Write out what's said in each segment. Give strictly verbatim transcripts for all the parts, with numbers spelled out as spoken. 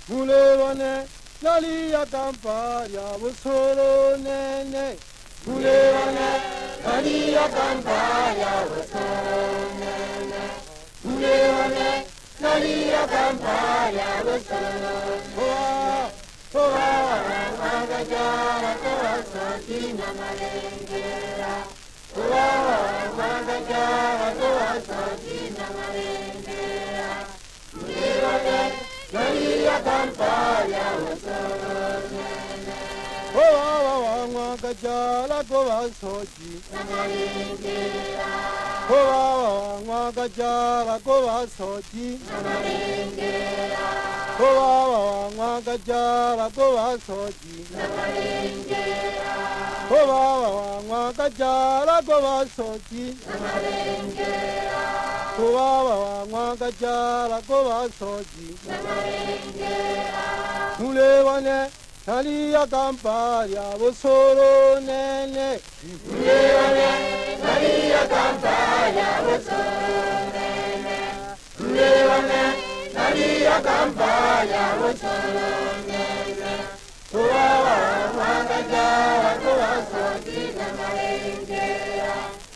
Mulevane, Nalia Camparia, Busoro Nene. Mulevane, Nalia Camparia, Busoro Nene. Mulevane, Nalia Camparia, Busoro Nene. Oa, Magajara, Toa, Sotina Marengera. Oa, Magajara, Toa, Sotina Marengera. Mulevane, Nalia Camparia, Busoro Nene. Oa, Magajara, Toa, Sotina Marengera. Oa, Magajara, Toa, Sotina Marengera. Oa, Magajara, Toa, Sotina Marengera. Oa, Magajara, Toa, Sotina Marengera. Oa, Magajara, Toa, Sotina Marengera. Mulevane, Nalia Camparia, Busoro Nene. Mulevane, Nalia Camparia, Busoro Nene. Mulevane, Nalia Camparia, Busoro Nene. Oa, Magajara, Toa, Sotina Marengera.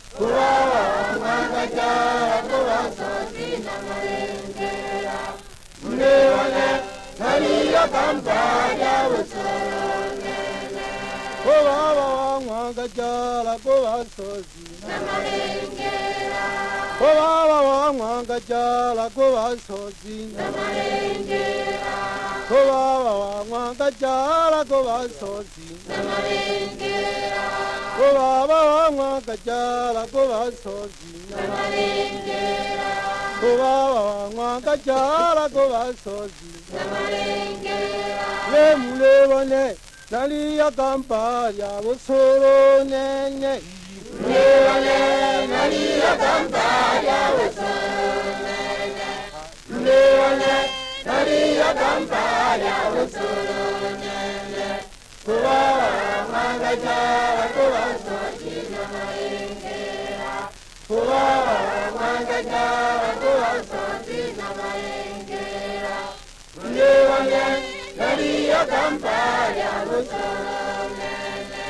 Oa, Magajara, Toa, Sotina Marengera. Mulevane, Nalia Camparia, Busoro Nene. Oa, Magajara, Toa, Sotina Marengera. Oa, Magajara, Toa, Sotina Marengera. Oa, Magajara, Toa, Sotina Marengera. Oa, Magajara, Toa, Sotina Marengera. Oa, Magajara, Toa, Sotina Marengera. Le Mulevane, Nalia Camparia, Busoro Nene. Mulevane, Nalia Camparia, Busoro Nene. Mulevane, Nalia Camparia, Busoro Nene. Oa, Magajara, Toa, Sotina Marengera. Oa, Magajara, Toa, Sotina Marengera. Mulevane, Nalia Camparia, Busoro Nene.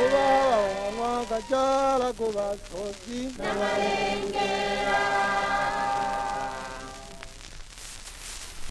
Oa, Magajara, Toa, Sotina Marengera.